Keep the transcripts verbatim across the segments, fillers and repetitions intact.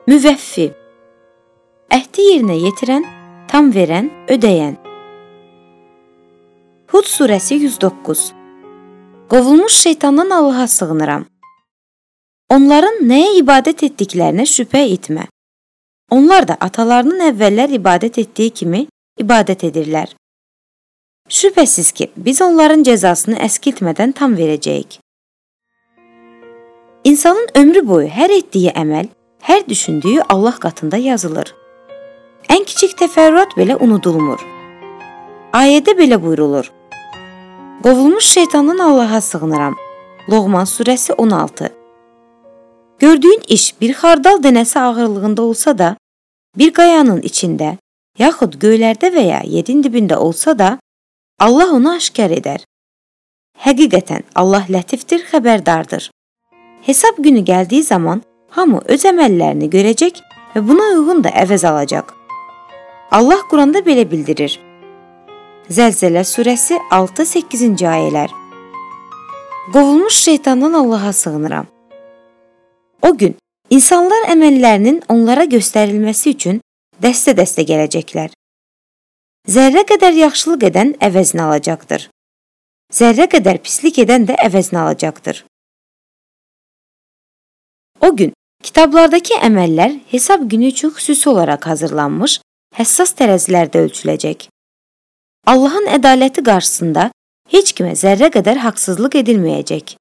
müvəffi, əhdi yerinə yetirən, tam verən, ödəyən. Hud surəsi yüz doqquz. Qovulmuş şeytandan Allaha sığınıram. Onların nəyə ibadət etdiklərinə şübhə etmə. Onlar da atalarının əvvəllər ibadət etdiyi kimi ibadət edirlər. Şübhəsiz ki, biz onların cəzasını əskiltmədən tam verəcəyik. İnsanın ömrü boyu hər etdiyi əməl, hər düşündüyü Allah qatında yazılır. Ən kiçik təfərrüat belə unudulmur. Ayədə belə buyrulur. Qovulmuş şeytandan Allaha sığınıram. Loğman surəsi on altı. Gördüyün iş bir xardal dənəsi ağırlığında olsa da, bir qayanın içində, yaxud göylərdə və ya yerin dibində olsa da, Allah onu aşkar edər. Həqiqətən Allah lətifdir, xəbərdardır. Hesab günü gəldiyi zaman hamı öz əməllərini görəcək və buna uyğun da əvəz alacaq. Allah Quranda belə bildirir. Zəlzələ surəsi altı səkkizinci ayələr. Qovulmuş şeytandan Allaha sığınıram. O gün insanlar əməllərinin onlara göstərilməsi üçün dəstə-dəstə gələcəklər. Zərrə qədər yaxşılıq edən əvəzini alacaqdır. Zərrə qədər pislik edən də əvəzini alacaqdır. O gün kitablardakı əməllər hesab günü üçün xüsusi olaraq hazırlanmış, həssas tərəzilərdə ölçüləcək. Allahın ədaləti qarşısında heç kimə zərrə qədər haqsızlıq edilməyəcək.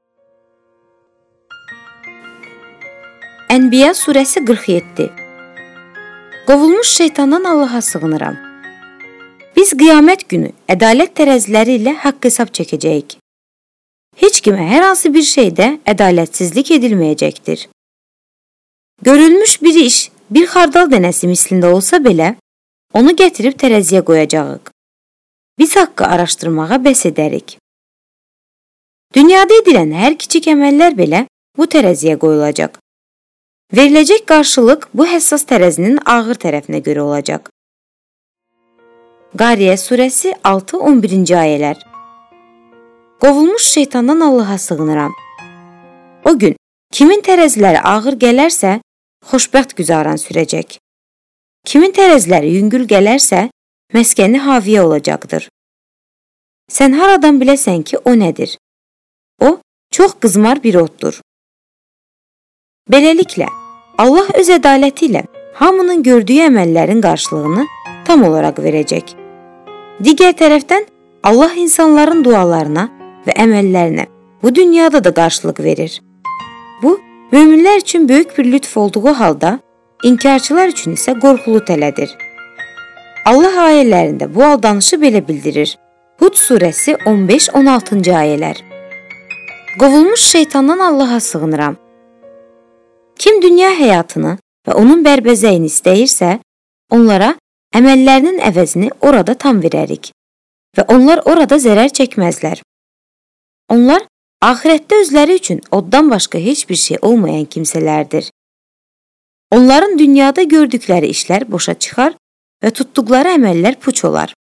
Ənbiya surəsi qırx yeddi. Qovulmuş şeytandan Allaha sığınıram. Biz qiyamət günü ədalət tərəziləri ilə haqq hesab çəkəcəyik. Heç kimə hər hansı bir şeydə ədalətsizlik edilməyəcəkdir. Görülmüş bir iş bir xardal dənəsi mislində olsa belə, onu gətirib tərəziyə qoyacağıq. Biz haqqı araşdırmağa bəs edərik. Dünyada edilən hər kiçik əməllər belə bu tərəziyə qoyulacaq. Veriləcək qarşılıq bu həssas tərəzinin ağır tərəfinə görə olacaq. Qariyə surəsi altı on birinci ayələr. Qovulmuş şeytandan Allaha sığınıram. O gün kimin tərəziləri ağır gələrsə, xoşbəxt güzaran sürəcək. Kimin tərəziləri yüngül gələrsə, məskəni haviyə olacaqdır. Sən haradan biləsən ki, o nədir? O, çox qızmar bir otdur. Beləliklə, Allah öz ədaləti ilə hamının gördüyü əməllərin qarşılığını tam olaraq verəcək. Digər tərəfdən, Allah insanların dualarına və əməllərinə bu dünyada da qarşılıq verir. Bu, möminlər üçün böyük bir lütf olduğu halda, inkarçılar üçün isə qorxulu tələdir. Allah ayələrində bu aldanışı belə bildirir. Hud surəsi on beş on altıncı ayələr. Qovulmuş şeytandan Allaha sığınıram. Kim dünya həyatını və onun bərbəzəyini istəyirsə, onlara əməllərinin əvəzini orada tam verərik və onlar orada zərər çəkməzlər. Onlar axirətdə özləri üçün oddan başqa heç bir şey olmayan kimsələrdir. Onların dünyada gördükləri işlər boşa çıxar və tutduqları əməllər puç olar.